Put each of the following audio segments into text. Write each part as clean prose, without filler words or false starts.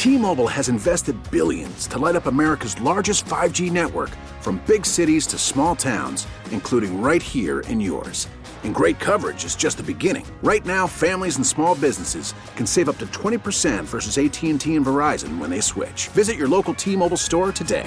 T-Mobile has invested billions to light up America's largest 5G network, from big cities to small towns, including right here in yours. And great coverage is just the beginning. Right now, families and small businesses can save up to 20% versus AT&T and Verizon when they switch. Visit your local T-Mobile store today.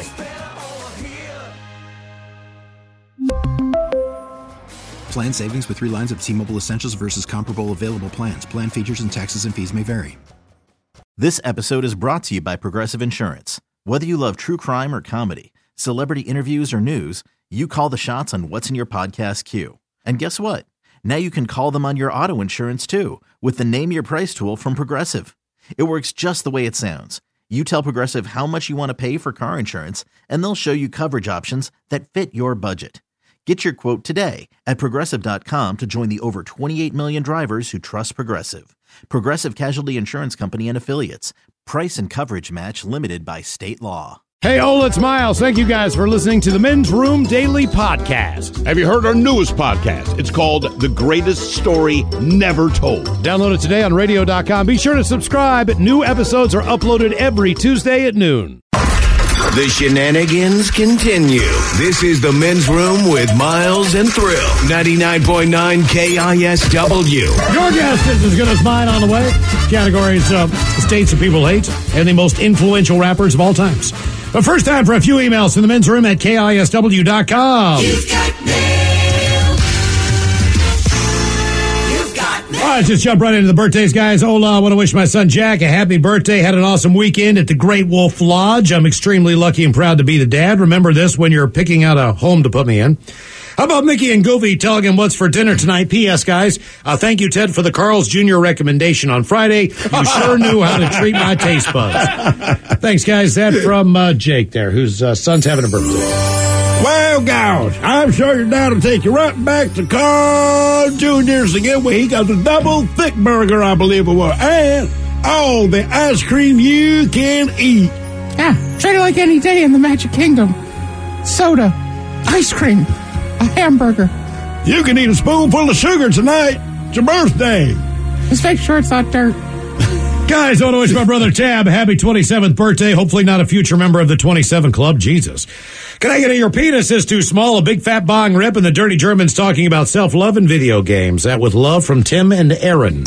Plan savings with 3 lines of T-Mobile Essentials versus comparable available plans. Plan features and taxes and fees may vary. This episode is brought to you by Progressive Insurance. Whether you love true crime or comedy, celebrity interviews or news, you call the shots on what's in your podcast queue. And guess what? Now you can call them on your auto insurance too with the Name Your Price tool from Progressive. It works just the way it sounds. You tell Progressive how much you want to pay for car insurance, and they'll show you coverage options that fit your budget. Get your quote today at Progressive.com to join the over 28 million drivers who trust Progressive. Progressive Casualty Insurance Company and Affiliates. Price and coverage match limited by state law. Hey, Ola, it's Miles. Thank you guys for listening to the Men's Room Daily Podcast. Have you heard our newest podcast? It's called The Greatest Story Never Told. Download it today on radio.com. Be sure to subscribe. New episodes are uploaded every Tuesday at noon. The shenanigans continue. This is the Men's Room with Miles and Thrill. 99.9 KISW. Your guest is as good as mine on the way. Categories states that people hate and the most influential rappers of all times. But first, time for a few emails to the Men's Room at KISW.com. You've got mail. You've got mail. All right, just jump right into the birthdays, guys. Ola, I want to wish my son Jack a happy birthday. Had an awesome weekend at the Great Wolf Lodge. I'm extremely lucky and proud to be the dad. Remember this when you're picking out a home to put me in. How about Mickey and Goofy telling him what's for dinner tonight? P.S. guys, thank you, Ted, for the Carl's Jr. recommendation on Friday. You sure knew how to treat my taste buds. Thanks, guys. That from Jake there, whose son's having a birthday. Well, gosh, I'm sure your dad will take you right back to Carl Jr.'s again, where he got the double thick burger, I believe it was, and all the ice cream you can eat. Yeah, treat it like any day in the Magic Kingdom. Soda, ice cream, a hamburger. You can eat a spoonful of sugar tonight. It's your birthday. Just make sure it's not dirt. Guys, I want to wish my brother Tab a happy 27th birthday. Hopefully not a future member of the 27 Club. Jesus. Can I get your penis is too small, a big fat bong rip, and the Dirty Germans talking about self-love and video games. That with love from Tim and Aaron.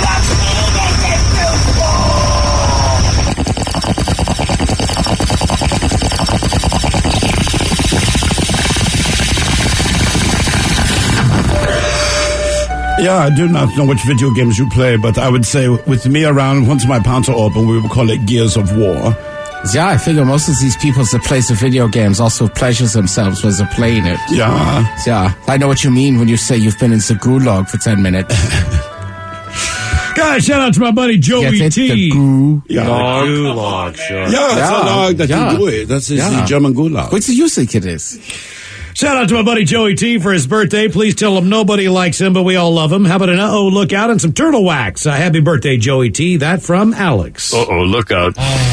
Yeah, I do not know which video games you play, but I would say with me around, once my pants are open, we would call it Gears of War. Yeah, I figure most of these people that plays the video games also pleasures themselves when they're playing it. Yeah. Yeah, I know what you mean when you say you've been in the gulag for 10 minutes. Guys, shout out to my buddy Joey T. The gulag. Yeah. Gulag, sure. Yeah, it's a log that you do it. That's the German gulag. What's the use think it is? Shout out to my buddy Joey T for his birthday. Please tell him nobody likes him, but we all love him. How about an uh-oh look out and some turtle wax? Happy birthday, Joey T. That from Alex. Uh-oh, look out.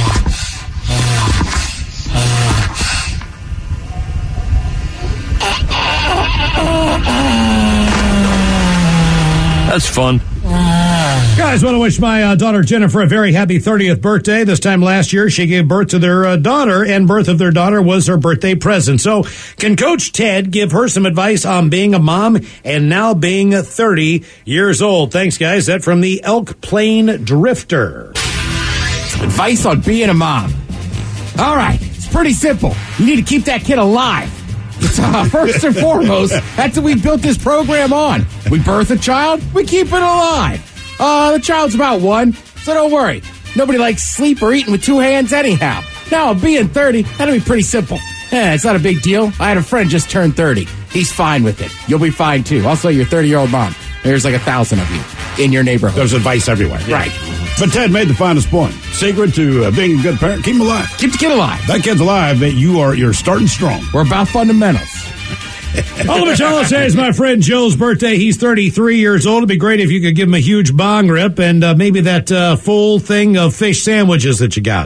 That's fun. Guys, want to wish my daughter Jennifer a very happy 30th birthday. This time last year, she gave birth to their daughter, and birth of their daughter was her birthday present. So, can Coach Ted give her some advice on being a mom and now being 30 years old? Thanks, guys. That from the Elk Plain Drifter. Advice on being a mom. All right, it's pretty simple. You need to keep that kid alive. First and foremost, that's what we built this program on. We birth a child, we keep it alive. The child's about 1, so don't worry. Nobody likes sleep or eating with 2 hands anyhow. Now, being 30, that'll be pretty simple. Yeah, it's not a big deal. I had a friend just turned 30. He's fine with it. You'll be fine, too. Also, your 30-year-old mom. There's like 1,000 of you in your neighborhood. There's advice everywhere. Yeah. Right. But Ted made the finest point. Secret to being a good parent, keep him alive. Keep the kid alive. That kid's alive, you're starting strong. We're about fundamentals. All of which say is my friend Joe's birthday. He's 33 years old. It'd be great if you could give him a huge bong rip and maybe that full thing of fish sandwiches that you got.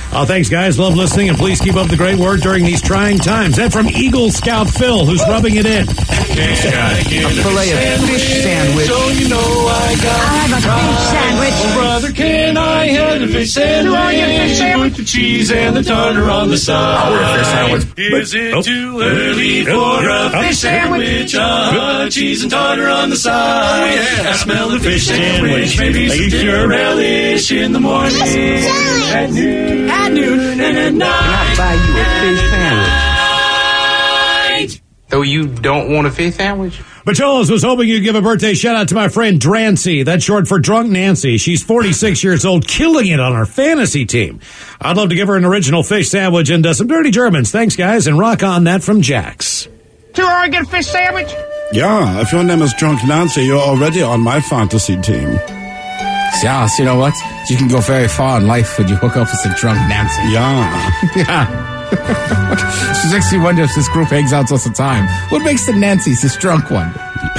Thanks, guys. Love listening, and please keep up the great work during these trying times. That from Eagle Scout Phil, who's rubbing it in. A fillet of fish sandwich. So you know I got I'll have a fish sandwich. Oh, brother, can I have a fish sandwich? With the cheese and the tartar on the side. I'll order a fish sandwich. Is it too early for a fish sandwich? Cheese and tartar on the side. I smell the fish sandwich. Maybe some dinner relish in the morning. At noon and at night. Can I buy you a fish sandwich? Though you don't want a fish sandwich? Macholas was hoping you'd give a birthday shout-out to my friend Drancy. That's short for Drunk Nancy. She's 46 years old, killing it on our fantasy team. I'd love to give her an original fish sandwich and some dirty Germans. Thanks, guys, and rock on that from Jax. Do I get a fish sandwich? Yeah, if your name is Drunk Nancy, you're already on my fantasy team. Yeah, so you know what? You can go very far in life when you hook up with a Drunk Nancy. Yeah. Yeah. She's actually wondering if this group hangs out all the time. What makes the Nancy's this drunk one?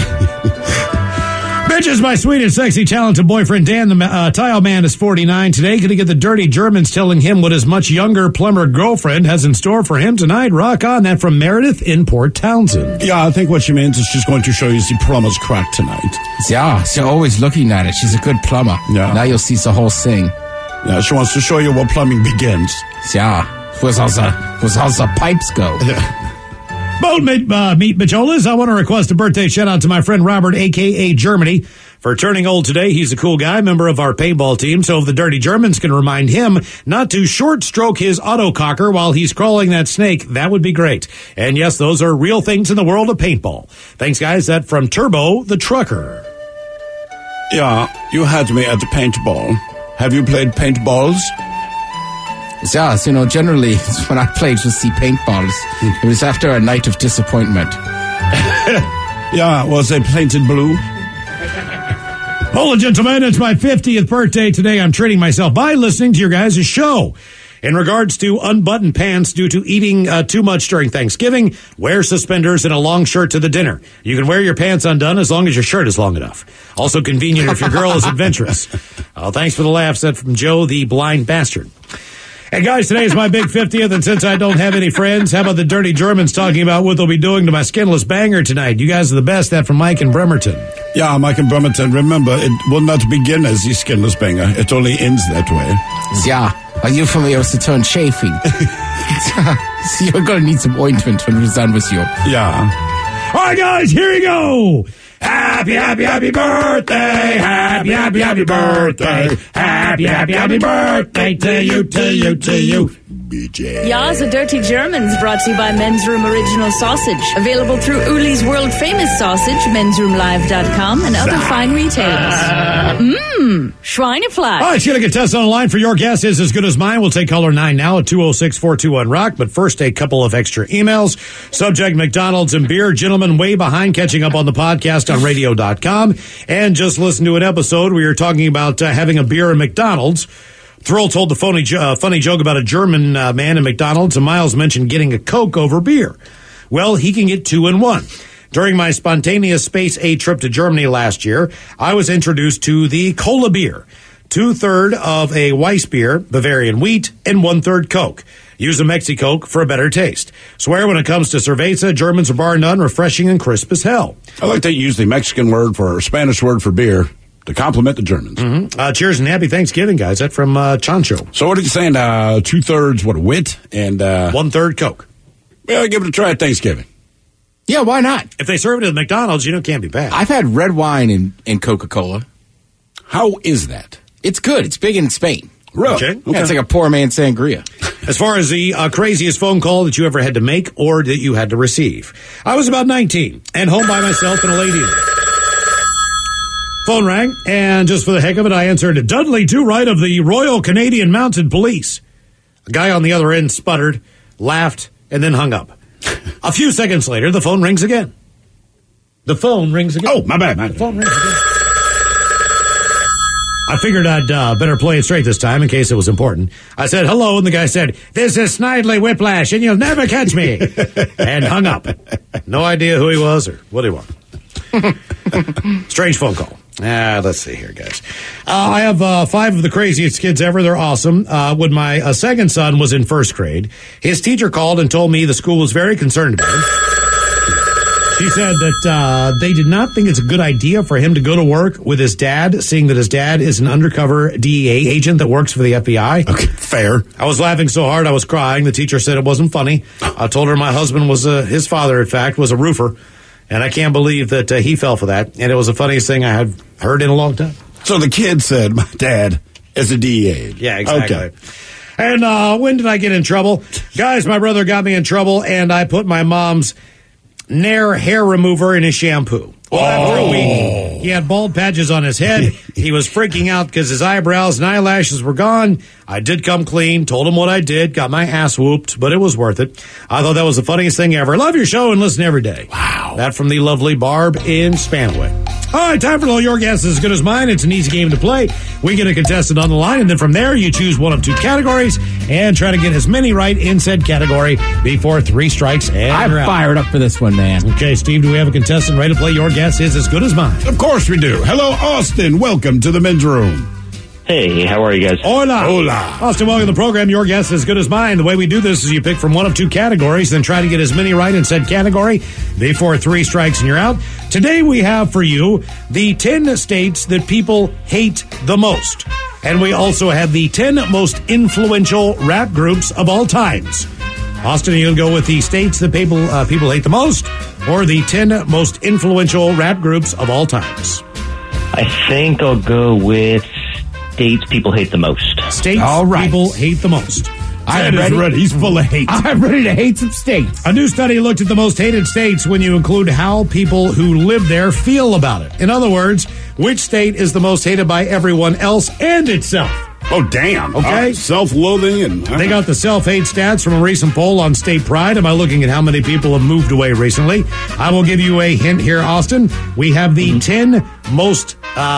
Bitches, my sweet and sexy talented boyfriend Dan the Tile Man is 49 today. Gonna get the dirty Germans telling him what his much younger plumber girlfriend has in store for him tonight. Rock on. That from Meredith in Port Townsend. Yeah, I think what she means is she's going to show you the plumber's crack tonight. Yeah, she's always looking at it. She's a good plumber. Yeah. Now you'll see the whole thing. Yeah, she wants to show you where plumbing begins. Yeah. Where's all the pipes go? Bold meat Macholas. I want to request a birthday shout out to my friend Robert, a.k.a. Germany, for turning old today. He's a cool guy, member of our paintball team, so if the dirty Germans can remind him not to short stroke his autococker while he's crawling that snake, that would be great. And yes, those are real things in the world of paintball. Thanks, guys. That from Turbo the Trucker. Yeah, you had me at the paintball. Have you played paintballs? Yeah, so, you know, generally, when I played with the paintballs, it was after a night of disappointment. Yeah, was they painted blue? Hello, gentlemen. It's my 50th birthday today. I'm treating myself by listening to your guys' show. In regards to unbuttoned pants due to eating too much during Thanksgiving, wear suspenders and a long shirt to the dinner. You can wear your pants undone as long as your shirt is long enough. Also convenient if your girl is adventurous. Thanks for the laughs. That from Joe, the blind bastard. Hey, guys, today is my big 50th, and since I don't have any friends, how about the dirty Germans talking about what they'll be doing to my skinless banger tonight? You guys are the best. That from Mike in Bremerton. Yeah, Mike in Bremerton. Remember, it will not begin as the skinless banger. It only ends that way. Yeah, are you familiar with the term chafing? So you're going to need some ointment when we're done with you. Yeah. All right, guys, here you go. Happy, happy, happy birthday. Happy, happy, happy birthday. Happy, happy, happy birthday to you, to you, to you. BJ. Ya's a Dirty Germans brought to you by Men's Room Original Sausage. Available through Uli's World Famous Sausage, mensroomlive.com, and other fine retailers. Schweinefleisch. All right, get a test on the line for your guess is as good as mine. We'll take caller 9 now at 206-421-ROCK. But first, a couple of extra emails. Subject, McDonald's and beer. Gentlemen, way behind catching up on the podcast on radio.com. And just listen to an episode where you're talking about having a beer at McDonald's. Thrill told the funny joke about a German man in McDonald's, and Miles mentioned getting a Coke over beer. Well, he can get 2 in 1. During my spontaneous Space A trip to Germany last year, I was introduced to the Cola beer. 2/3 of a Weiss beer, Bavarian wheat, and 1/3 Coke. Use a Mexi-Coke for a better taste. Swear when it comes to cerveza, Germans are bar none, refreshing and crisp as hell. I like to use the Mexican word or Spanish word for beer to compliment the Germans. Mm-hmm. Cheers and happy Thanksgiving, guys. That's from Chancho. So what are you saying? 2/3 wit and 1/3 Coke. Well, give it a try at Thanksgiving. Yeah, why not? If they serve it at McDonald's, it can't be bad. I've had red wine in Coca-Cola. How is that? It's good. It's big in Spain. Really? Okay. Yeah, it's like a poor man's sangria. As far as the craziest phone call that you ever had to make or that you had to receive. I was about 19 and home by myself in a lady. Phone rang, and just for the heck of it, I answered, Dudley Two-Right of the Royal Canadian Mounted Police. A guy on the other end sputtered, laughed, and then hung up. A few seconds later, the phone rings again. The phone rings again. Oh, my bad. The phone rings again. I figured I'd better play it straight this time in case it was important. I said, hello, and the guy said, this is Snidely Whiplash, and you'll never catch me. And hung up. No idea who he was or what he wanted. Strange phone call. Let's see here, guys. I have 5 of the craziest kids ever. They're awesome. When my second son was in first grade, his teacher called and told me the school was very concerned about him. She said that they did not think it's a good idea for him to go to work with his dad, seeing that his dad is an undercover DEA agent that works for the FBI. Okay, fair. I was laughing so hard I was crying. The teacher said it wasn't funny. I told her my husband was, his father, in fact, was a roofer. And I can't believe that he fell for that. And it was the funniest thing I had heard in a long time. So the kid said, my dad is a DEA agent. Yeah, exactly. Okay. And when did I get in trouble? Guys, my brother got me in trouble, and I put my mom's Nair hair remover in his shampoo. Well, after a week, he had bald patches on his head. He was freaking out because his eyebrows and eyelashes were gone. I did come clean, told him what I did, got my ass whooped, but it was worth it. I thought that was the funniest thing ever. Love your show and listen every day. Wow. That from the lovely Barb in Spanaway. All right, time for All Your Guess is as good as mine. It's an easy game to play. We get a contestant on the line, and then from there, you choose one of 2 categories and try to get as many right in said category before 3 strikes and I'm you're out. fired up for this one, man. Okay, Steve, do we have a contestant ready to play Your Guess is as good as mine? Of course we do. Hello, Austin. Welcome to the men's room. Hey, how are you guys? Hola. Hola. Austin, welcome to the program. Your guess is as good as mine. The way we do this is you pick from one of 2 categories, then try to get as many right in said category before 3 strikes and you're out. Today we have for you the 10 states that people hate the most. And we also have the 10 most influential rap groups of all times. Austin, are you going to go with the states that people hate the most, or the 10 most influential rap groups of all times? I think I'll go with states people hate the most. States All right. people hate the most. I'm ready. He's full of hate. I'm ready to hate some states. A new study looked at the most hated states when you include how people who live there feel about it. In other words, which state is the most hated by everyone else and itself? Oh, damn. Okay. Self-loathing and... They got the self-hate stats from a recent poll on state pride. Am I looking at how many people have moved away recently? I will give you a hint here, Austin. We have the 10 most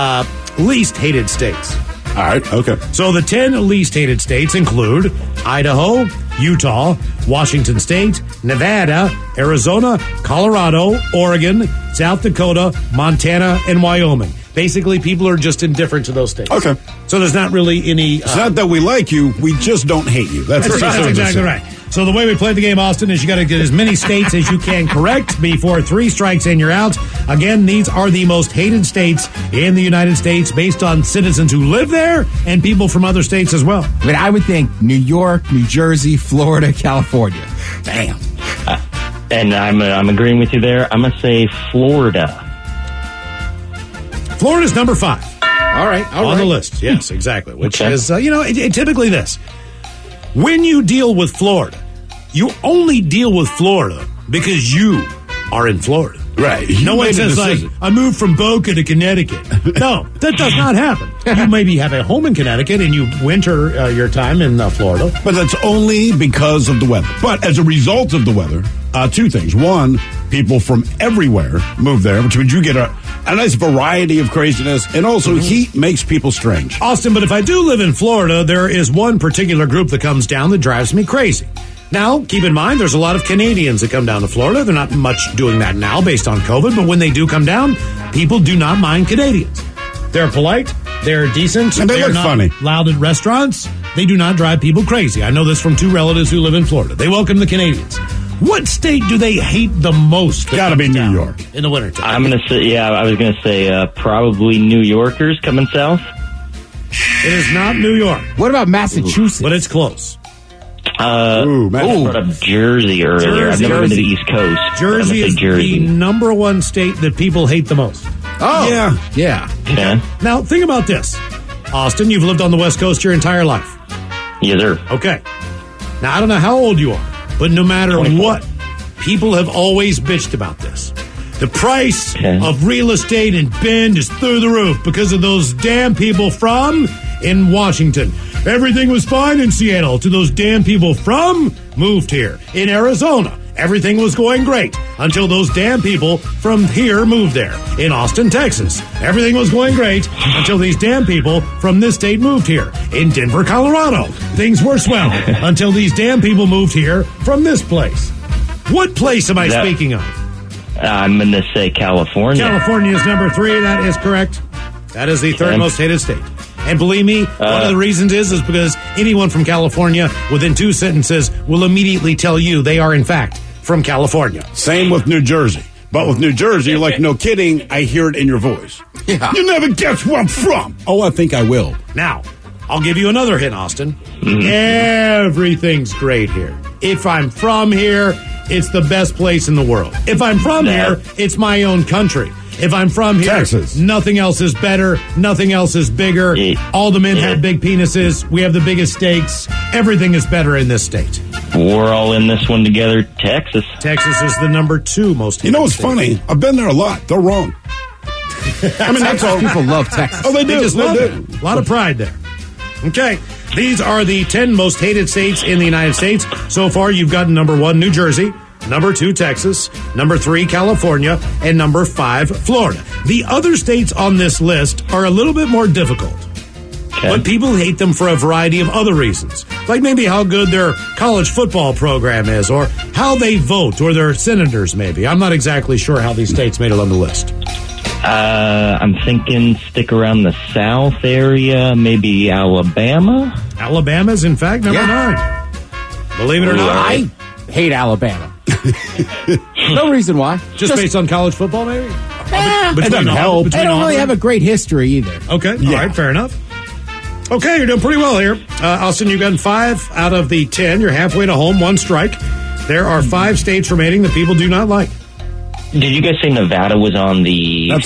least hated states. All right, okay. So the 10 least hated states include Idaho, Utah, Washington State, Nevada, Arizona, Colorado, Oregon, South Dakota, Montana, and Wyoming. Basically, people are just indifferent to those states. Okay. So there's not really any... It's not that we like you, we just don't hate you. That's exactly right. So the way we play the game, Austin, is you got to get as many states as you can correct before 3 strikes and you're out. Again, these are the most hated states in the United States based on citizens who live there and people from other states as well. I mean, I would think New York, New Jersey, Florida, California. Damn. And I'm agreeing with you there. I'm going to say Florida. Florida's number 5. All right. On the list. Yes, exactly. Which Okay. is, typically this. When you deal with Florida, you only deal with Florida because you are in Florida. Right. No one says, like, I moved from Boca to Connecticut. No, that does not happen. You maybe have a home in Connecticut and you winter your time in Florida. But that's only because of the weather. But as a result of the weather, 2 things. One, people from everywhere move there, which means you get a nice variety of craziness. And also, heat makes people strange. Austin, but if I do live in Florida, there is one particular group that comes down that drives me crazy. Now, keep in mind, there's a lot of Canadians that come down to Florida. They're not much doing that now based on COVID, but when they do come down, people do not mind Canadians. They're polite, they're decent, and they look not funny. Loud at restaurants. They do not drive people crazy. I know this from 2 relatives who live in Florida. They welcome the Canadians. What state do they hate the most? Gotta be New York. In the wintertime. I'm going to say, I was going to say probably New Yorkers coming south. It is not New York. What about Massachusetts? But it's close. I brought up Jersey earlier. I've never been to the East Coast. Jersey is Jersey. the number 1 state that people hate the most. Oh, yeah. Okay. Now, think about this. Austin, you've lived on the West Coast your entire life. Yes, sir. Okay. Now, I don't know how old you are, but no matter 24. what, people have always bitched about this. The price of real estate in Bend is through the roof because of those damn people from in Washington. Everything was fine in Seattle till those damn people from moved here. In Arizona, everything was going great until those damn people from here moved there. In Austin, Texas, everything was going great until these damn people from this state moved here. In Denver, Colorado, things were swell until these damn people moved here from this place. What place am I speaking of? I'm going to say California. California is number 3. That is correct. That is the third most hated state. And believe me, one of the reasons is because anyone from California within 2 sentences will immediately tell you they are, in fact, from California. Same with New Jersey. But with New Jersey, you're like, no kidding, I hear it in your voice. Yeah. You never guess where I'm from. Oh, I think I will. Now, I'll give you another hint, Austin. Everything's great here. If I'm from here, it's the best place in the world. If I'm from here, it's my own country. If I'm from here, Texas. Nothing else is better. Nothing else is bigger. All the men have big penises. We have the biggest steaks. Everything is better in this state. We're all in this one together. Texas. Texas is the number 2 most hated You know what's state. funny? I've been there a lot. They're wrong. I mean, that's all. People love Texas. Oh, they do. They just They love do. it. A lot of pride there. Okay. These are the 10 most hated states in the United States. So far, you've gotten number 1, New Jersey. Number 2, Texas. Number 3, California. And number 5, Florida. The other states on this list are a little bit more difficult. Okay. But people hate them for a variety of other reasons. Like maybe how good their college football program is, or how they vote, or their senators, maybe. I'm not exactly sure how these states made it on the list. I'm thinking stick around the South area, maybe Alabama. Alabama's, in fact, number 9. Believe it or not. I hate Alabama. No reason why. Just based on college football, maybe? It doesn't help. They don't really have a great history either. Okay, all right, fair enough. Okay, you're doing pretty well here. Austin, you've gotten 5 out of the 10. You're halfway to home, 1 strike. There are 5 states remaining that people do not like. Did you guys say Nevada was on the? That's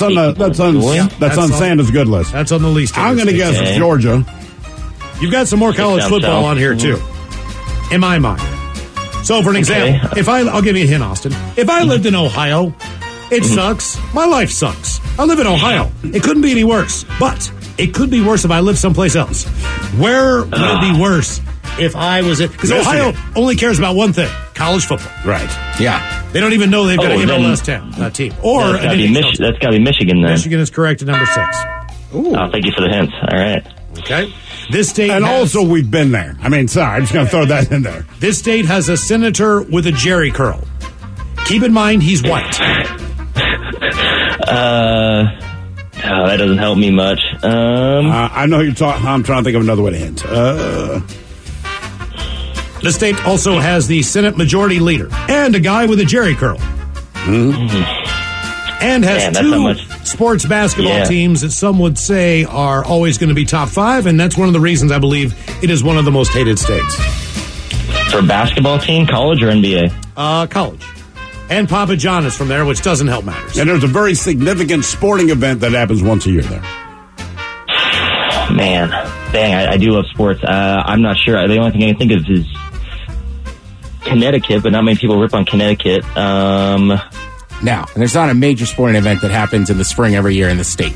on Santa's good list. That's on the least. I'm going to guess it's Georgia. You've got some more college Down football south. on here too, in my mind. So, for an example, I'll give you a hint, Austin. If I lived in Ohio, it sucks. My life sucks. I live in Ohio. It couldn't be any worse, but it could be worse if I lived someplace else. Where would it be worse if I was it? Because Ohio only cares about one thing: college football. Right. Yeah. They don't even know they've got an then- MLS team. Or That's got to be Michigan then. Michigan is correct at number 6. Oh, thank you for the hints. All right. Okay. This state And has, also, we've been there. I mean, sorry, I'm just going to throw that in there. this state has a senator with a jerry curl. Keep in mind he's white. That doesn't help me much. I know you're talking. I'm trying to think of another way to hint. The state also has the Senate Majority Leader and a guy with a jerry curl. And has Man, that's not 2 much. sports basketball teams that some would say are always going to be top 5, and that's one of the reasons I believe it is one of the most hated states. For basketball team, college or NBA? College. And Papa John is from there, which doesn't help matters. And there's a very significant sporting event that happens once a year there. Man, dang, I do love sports. I'm not sure. The only thing I can think of is Connecticut, but not many people rip on Connecticut. Now, and there's not a major sporting event that happens in the spring every year in the state.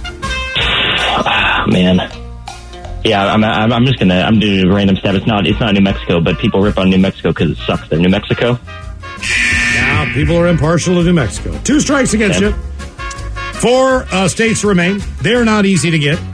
Man. Yeah, I'm just gonna. I'm doing a random stat. It's not New Mexico, but people rip on New Mexico because it sucks. They're New Mexico. Now, people are impartial to New Mexico. 2 strikes against you. 4 states remain. They're not easy to get.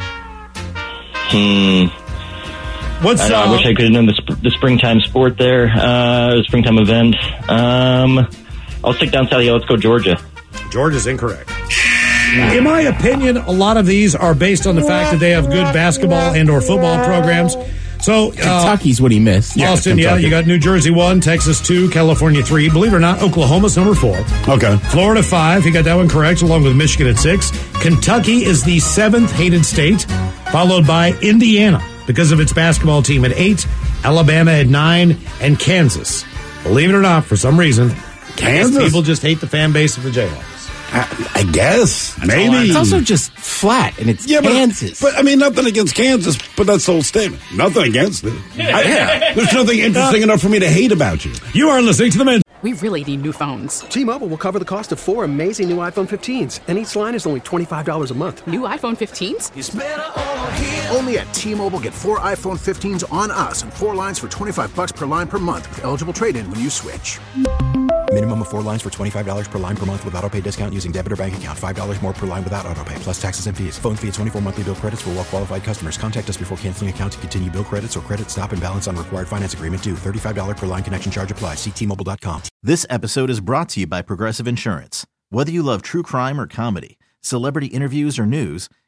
I wish I could have known the springtime sport there. The springtime event. I'll stick down south. Yeah, let's go Georgia. Georgia's incorrect. In my opinion, a lot of these are based on the fact that they have good basketball and or football programs. So Kentucky's what he missed. Austin, you got New Jersey 1, Texas 2, California 3. Believe it or not, Oklahoma's number 4. Okay. Florida 5. He got that one correct, along with Michigan at 6. Kentucky is the 7th hated state, followed by Indiana because of its basketball team at 8, Alabama at 9, and Kansas. Believe it or not, for some reason, Kansas? people just hate the fan base of the Jayhawks. I guess. Maybe. It's also just flat, and it's Kansas. But, I mean, nothing against Kansas, but that's the whole statement. Nothing against it. There's nothing interesting enough for me to hate about you. You are listening to the Men. We really need new phones. T-Mobile will cover the cost of 4 amazing new iPhone 15s, and each line is only $25 a month. New iPhone 15s? Only at T-Mobile, get 4 iPhone 15s on us and 4 lines for $25 per line per month with eligible trade-in when you switch. Minimum of 4 lines for $25 per line per month with autopay discount using debit or bank account. $5 more per line without autopay, plus taxes and fees. Phone fee at 24 monthly bill credits for well-qualified customers. Contact us before canceling account to continue bill credits or credit stop and balance on required finance agreement due. $35 per line connection charge applies. See T-Mobile.com. This episode is brought to you by Progressive Insurance. Whether you love true crime or comedy, celebrity interviews or news,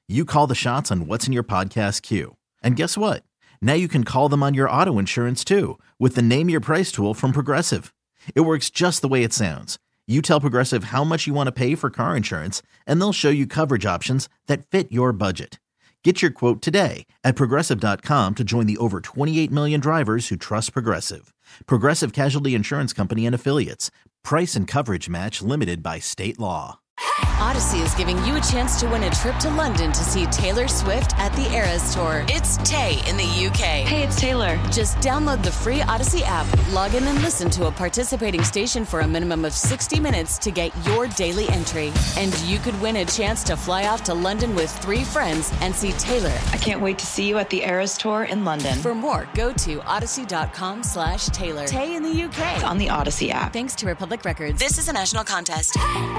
You call the shots on what's in your podcast queue. And guess what? Now you can call them on your auto insurance too with the Name Your Price tool from Progressive. It works just the way it sounds. You tell Progressive how much you want to pay for car insurance, and they'll show you coverage options that fit your budget. Get your quote today at Progressive.com to join the over 28 million drivers who trust Progressive. Progressive Casualty Insurance Company and Affiliates. Price and coverage match limited by state law. Odyssey is giving you a chance to win a trip to London to see Taylor Swift at the Eras Tour. It's Tay in the UK. Hey, it's Taylor. Just download the free Odyssey app, log in and listen to a participating station for a minimum of 60 minutes to get your daily entry. And you could win a chance to fly off to London with 3 friends and see Taylor. I can't wait to see you at the Eras Tour in London. For more, go to odyssey.com/Taylor. Tay in the UK. It's on the Odyssey app. Thanks to Republic Records. This is a national contest.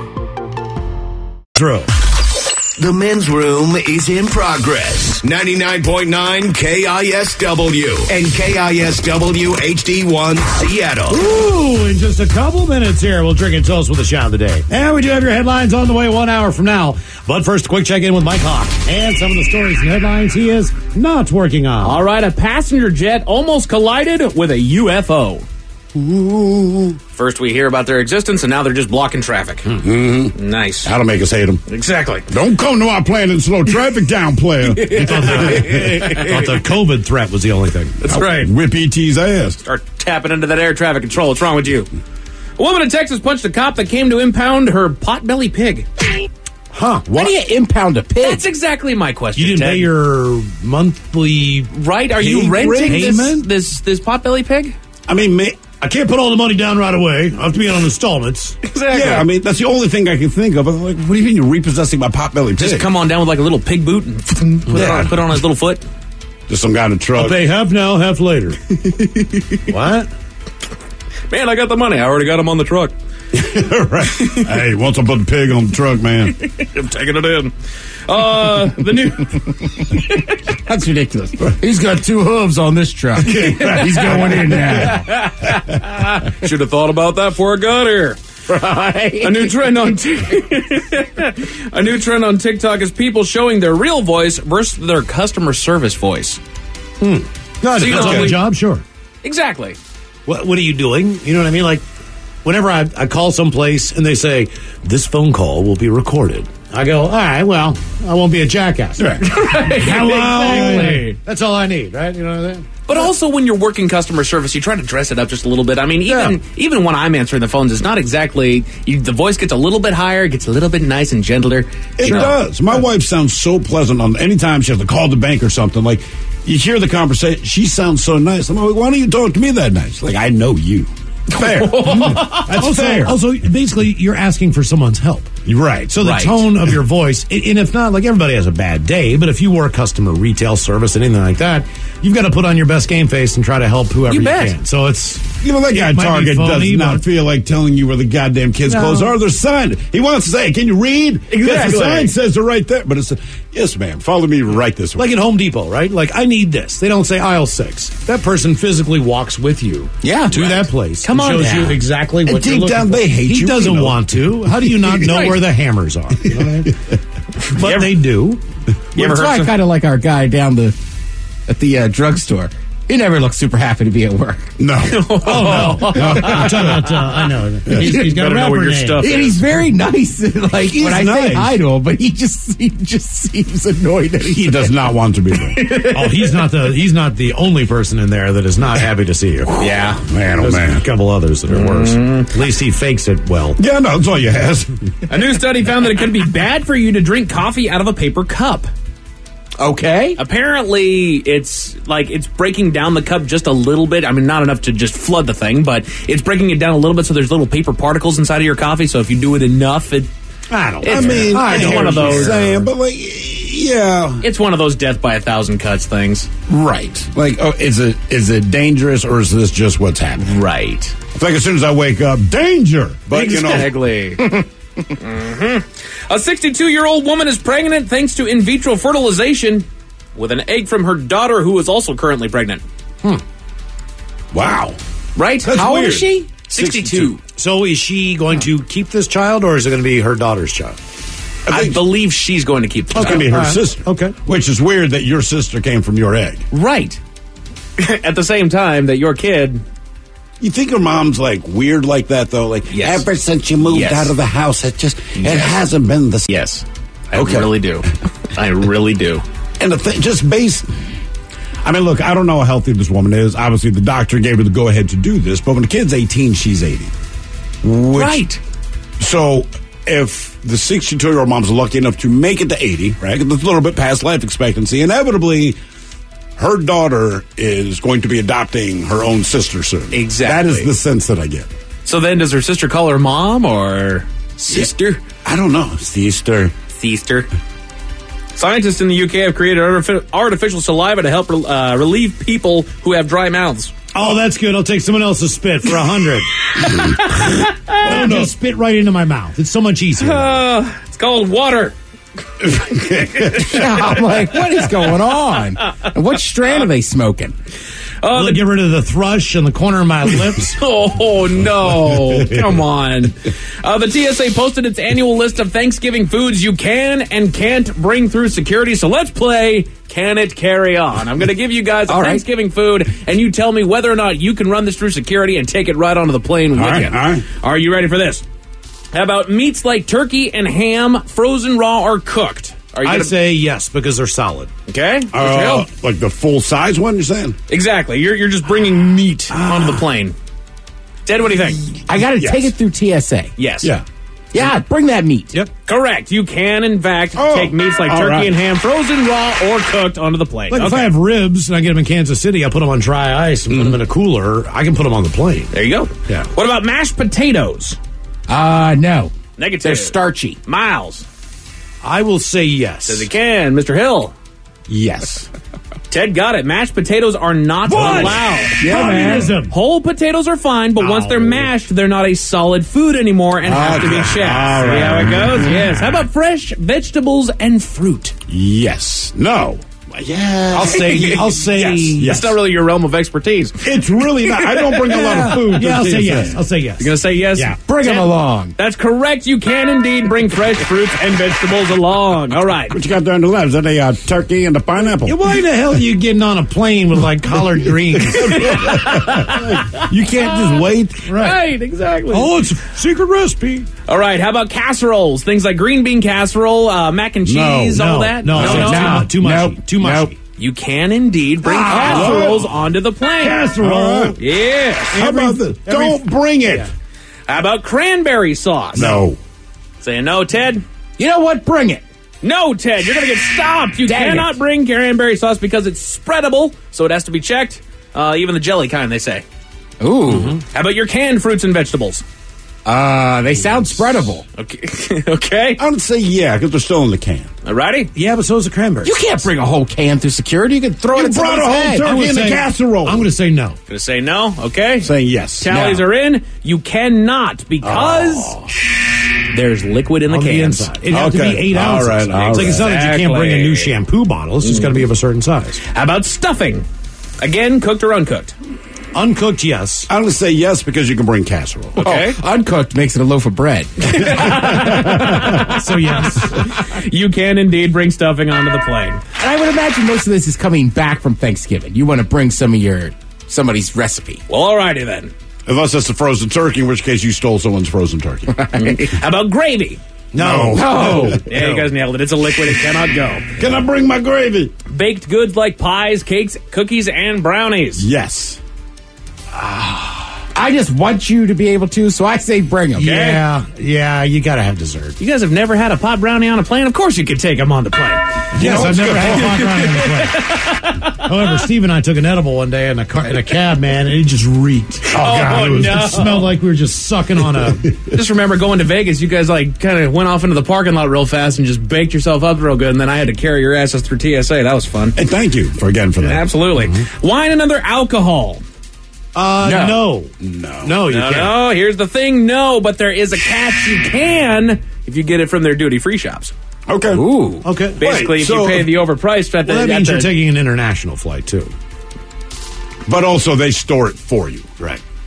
Through. The men's room is in progress. 99.9 KISW and KISW HD1 Seattle. Ooh, in just a couple minutes here, we'll drink and toast with a shot of the day. And we do have your headlines on the way 1 hour from now. But first, a quick check-in with Mike Hawk and some of the stories and headlines he is not working on. All right, a passenger jet almost collided with a UFO. Ooh. First we hear about their existence, and now they're just blocking traffic. Mm-hmm. Nice. That'll make us hate them. Exactly. Don't come to our planet and slow traffic down, player. I thought the COVID threat was the only thing. That's right. Whip E.T.'s ass. Start tapping into that air traffic control. What's wrong with you? A woman in Texas punched a cop that came to impound her potbelly pig. Huh. What? How do you impound a pig? That's exactly my question. You didn't Ted. pay your monthly right? Are you renting this potbelly pig? I mean, I can't put all the money down right away. I have to be on installments. Exactly. Yeah, I mean, that's the only thing I can think of. I'm like, what do you mean you're repossessing my potbelly pig? Just come on down with like a little pig boot and put it on his little foot. Just some guy in a truck. I'll pay half now, half later. What? Man, I got the money. I already got him on the truck. Right. Hey, once I put the pig on the truck, man. I'm taking it in. The new... That's ridiculous. He's got 2 hooves on this truck. He's going in now. Should have thought about that before I got here. Right. A new trend on TikTok is people showing their real voice versus their customer service voice. No, depends on the job, sure. Exactly. What are you doing? You know what I mean? Like, whenever I call someplace and they say, this phone call will be recorded, I go, all right, well, I won't be a jackass. Right. Hello. Exactly. That's all I need, right? You know what I'm saying? But also, when you're working customer service, you try to dress it up just a little bit. I mean, even when I'm answering the phones, it's not exactly... the voice gets a little bit higher, gets a little bit nice and gentler. It does. My wife sounds so pleasant on anytime she has to call the bank or something. Like, you hear the conversation, she sounds so nice. I'm like, why don't you talk to me that nice? Like, I know you. Fair. That's fair. Also, basically, you're asking for someone's help. Right. So the tone of your voice, and if not, like everybody has a bad day, but if you work customer retail service and anything like that, you've got to put on your best game face and try to help whoever you can. So it's... You know, that guy at Target does not feel like telling you where the goddamn kids' clothes are. They're signed. He wants to say, can you read? Exactly. Yes, the sign says they're right there. But it's, yes, ma'am, follow me right this way. Like at Home Depot, right? Like, I need this. They don't say aisle 6. That person physically walks with you to that place. Come on shows down. you exactly what you're deep down, they hate you. He doesn't want to. How do you not know where the hammers are? You know what I mean? But they do. That's why I kind of like our guy down at the drugstore. He never looks super happy to be at work. No. Oh, no. I'm talking about, I know. He's got a rapper name. And he's very nice. Like, he's when I nice. say hi to him, but he just seems annoyed that he does not want to be there. Oh, he's not the only person in there that is not happy to see you. Yeah. Man, There's oh man. a couple others that are worse. At least he fakes it well. Yeah, no, that's all you has. A new study found that it could be bad for you to drink coffee out of a paper cup. Okay. Apparently, it's breaking down the cup just a little bit. I mean, not enough to just flood the thing, but it's breaking it down a little bit so there's little paper particles inside of your coffee. So if you do it enough, it's one of those. But like, yeah, it's one of those death by 1,000 cuts things. Right. Like, is it dangerous or is this just what's happening? Right. It's like as soon as I wake up, danger. But exactly. A 62-year-old woman is pregnant thanks to in vitro fertilization with an egg from her daughter, who is also currently pregnant. Wow. Right? That's How old weird. is she? 62. So is she going to keep this child, or is it going to be her daughter's child? I believe she's going to keep the It's going to be her sister. Okay. Which is weird that your sister came from your egg. Right. At the same time that your kid... You think her mom's like weird like that though? Like ever since you moved out of the house, it hasn't been the same. Yes, I really do. I really do. And the thing, just based. I mean, look, I don't know how healthy this woman is. Obviously, the doctor gave her the go ahead to do this, but when the kid's 18, she's 80. Right. So if the 62-year-old mom's lucky enough to make it to 80, right? It's a little bit past life expectancy. Inevitably, her daughter is going to be adopting her own sister soon. Exactly. That is the sense that I get. So then does her sister call her mom or sister? I don't know. Sister. Scientists in the UK have created artificial saliva to help relieve people who have dry mouths. Oh, that's good. I'll take someone else's spit for 100. Oh, no. Just spit right into my mouth. It's so much easier. It's called water. I'm like, what is going on? And what strand are they smoking? Will it get rid of the thrush in the corner of my lips? Oh, no. Come on. The TSA posted its annual list of Thanksgiving foods you can and can't bring through security. So let's play Can It Carry On? I'm going to give you guys a Thanksgiving food, and you tell me whether or not you can run this through security and take it right onto the plane with you. All right. Are you ready for this? How about meats like turkey and ham, frozen, raw, or cooked? I'd say yes, because they're solid. Okay. Like the full-size one, you're saying? Exactly. You're just bringing meat onto the plane. Ted, what do you think? I got to take it through TSA. Yes. Yeah, bring that meat. Yep. Correct. You can, in fact, take meats like turkey and ham, frozen, raw, or cooked onto the plane. Like if I have ribs and I get them in Kansas City, I put them on dry ice and put them in a cooler. I can put them on the plane. There you go. Yeah. What about mashed potatoes? No. Negative. They're starchy. Miles. I will say yes. Says he can. Mr. Hill. Yes. Ted got it. Mashed potatoes are not allowed. Yeah, man. Whole potatoes are fine, but once they're mashed, they're not a solid food anymore and have to be checked. See how it goes? Yes. How about fresh vegetables and fruit? Yes. No. Yeah. I'll say yes. It's not really your realm of expertise. It's really not. I don't bring a lot of food. Yeah, I'll say yes. You're going to say yes? Yeah. Bring them along. That's correct. You can indeed bring fresh fruits and vegetables along. All right. What you got there on the left? Is that a turkey and a pineapple? Yeah, why the hell are you getting on a plane with like collard greens? You can't just wait. Right, exactly. Oh, it's a secret recipe. All right, how about casseroles? Things like green bean casserole, mac and cheese, all that? No. Too much. Nope. You can indeed bring casseroles onto the plane. Casserole? Right. Yes. How about this? Don't bring it. Yeah. How about cranberry sauce? No. Saying no, Ted? You know what? Bring it. No, Ted, you're going to get stopped. You cannot bring cranberry sauce because it's spreadable, so it has to be checked. Even the jelly kind, they say. Ooh. Mm-hmm. How about your canned fruits and vegetables? They sound spreadable. Okay. I would say yeah, because they're still in the can. Alrighty. Yeah, but so is the cranberry. You can't bring a whole can through security. You can throw it in brought a whole head. turkey in the casserole. I'm going to say no. Going to say no. Okay. Saying yes. Tallies are in. You cannot because there's liquid in the On can. the inside. It has to be 8 ounces. All right. It's like it's not like you can't bring a new shampoo bottle. It's just got to be of a certain size. How about stuffing? Again, cooked or uncooked? Uncooked, yes. I'm going to say yes because you can bring casserole. Okay. Uncooked makes it a loaf of bread. So yes. You can indeed bring stuffing onto the plane. And I would imagine most of this is coming back from Thanksgiving. You want to bring somebody's recipe. Well, alrighty then. Unless that's the frozen turkey, in which case you stole someone's frozen turkey. How about gravy? No. Yeah, you guys nailed it. It's a liquid. It cannot go. Can I bring my gravy? Baked goods like pies, cakes, cookies, and brownies. Yes. I just want you to be able to, so I say bring them. Yeah, you got to have dessert. You guys have never had a pot brownie on a plane? Of course you can take them on the plane. Yes, I've never had a pot brownie on the plane. However, Steve and I took an edible one day in a cab, man, and it just reeked. God, it smelled like we were just sucking on a... Just remember going to Vegas, you guys like kind of went off into the parking lot real fast and just baked yourself up real good, and then I had to carry your asses through TSA. That was fun. And thank you for that. Absolutely. Wine and other alcohol. No, you can't. No, here's the thing. No, but there is a catch. You can if you get it from their duty-free shops. Okay. Ooh. Okay. Basically, if you pay the overpriced... that means you're taking an international flight, too. But also, they store it for you. Right.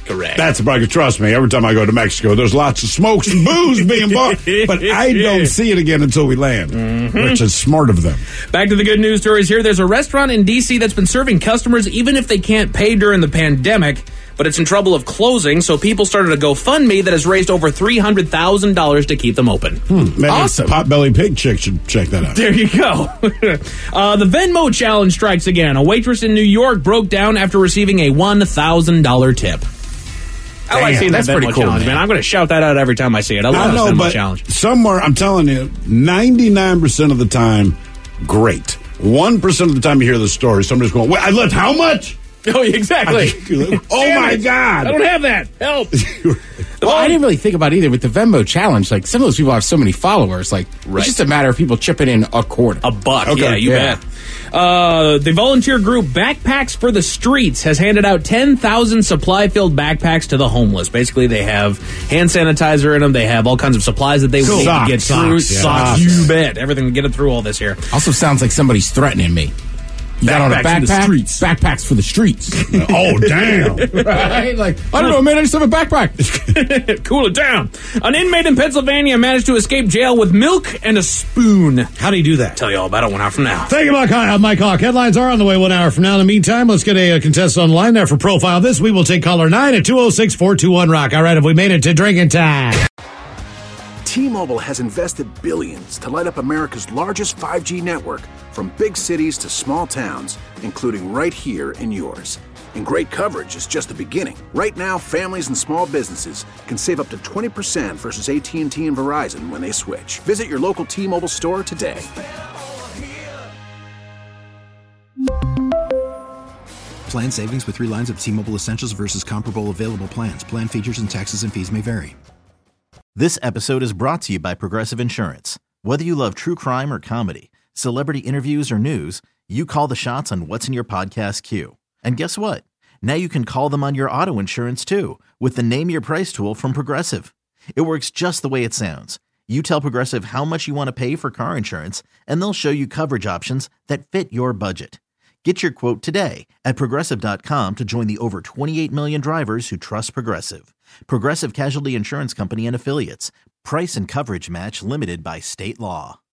Correct. That's because trust me, every time I go to Mexico, there's lots of smokes and booze being bought, but I don't see it again until we land, which is smart of them. Back to the good news stories here. There's a restaurant in D.C. that's been serving customers even if they can't pay during the pandemic, but it's in trouble of closing, so people started a GoFundMe that has raised over $300,000 to keep them open. Maybe Awesome. Potbelly Pig Chick should check that out. There you go. The Venmo challenge strikes again. A waitress in New York broke down after receiving a $1,000 tip. I like seeing that that's pretty Venmo cool, challenge, man. I'm going to shout that out every time I see it. I love this Venmo but challenge. somewhere, I'm telling you, 99% of the time, great. 1% of the time you hear the story, somebody's going, wait, I left how much? Oh, exactly. Oh, my God. I don't have that. Help. Well, I didn't really think about it either with the Venmo challenge. Like, some of those people have so many followers. Like, Right. it's just a matter of people chipping in a quarter. A buck. Okay. Yeah, you bet. The volunteer group Backpacks for the Streets has handed out 10,000 supply-filled backpacks to the homeless. Basically, they have hand sanitizer in them. They have all kinds of supplies that they need to get through. Socks. You bet. Everything to get them through all this here. Also sounds like somebody's threatening me. You got on a Backpacks for the backpack? streets. Backpacks for the streets. Oh, damn. Right? Like, I don't know, man. I just have a backpack. Cool it down. An inmate in Pennsylvania managed to escape jail with milk and a spoon. How do you do that? Tell you all about it 1 hour from now. Thank you, Mike Hawk. Headlines are on the way 1 hour from now. In the meantime, let's get a contestant on the line there for Profile This. We will take caller 9 at 206-421-ROCK. All right, have we made it to drinking time? T-Mobile has invested billions to light up America's largest 5G network, from big cities to small towns, including right here in yours. And great coverage is just the beginning. Right now, families and small businesses can save up to 20% versus AT&T and Verizon when they switch. Visit your local T-Mobile store today. Plan savings with 3 lines of T-Mobile Essentials versus comparable available plans. Plan features and taxes and fees may vary. This episode is brought to you by Progressive Insurance. Whether you love true crime or comedy, celebrity interviews or news, you call the shots on what's in your podcast queue. And guess what? Now you can call them on your auto insurance too with the Name Your Price tool from Progressive. It works just the way it sounds. You tell Progressive how much you want to pay for car insurance, and they'll show you coverage options that fit your budget. Get your quote today at Progressive.com to join the over 28 million drivers who trust Progressive. Progressive Casualty Insurance Company and Affiliates. Price and coverage match limited by state law.